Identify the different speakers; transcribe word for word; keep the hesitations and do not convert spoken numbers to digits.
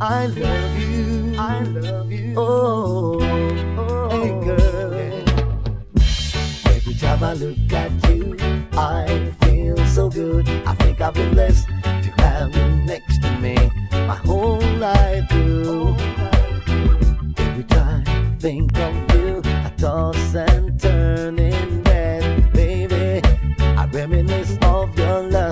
Speaker 1: I love you, I love you. Oh, oh, hey girl. Every time I look at you, I feel so good. I think I've been blessed to have you next to me my whole life through. Every time I think of you, I toss and turn in bed, baby. I reminisce of your love.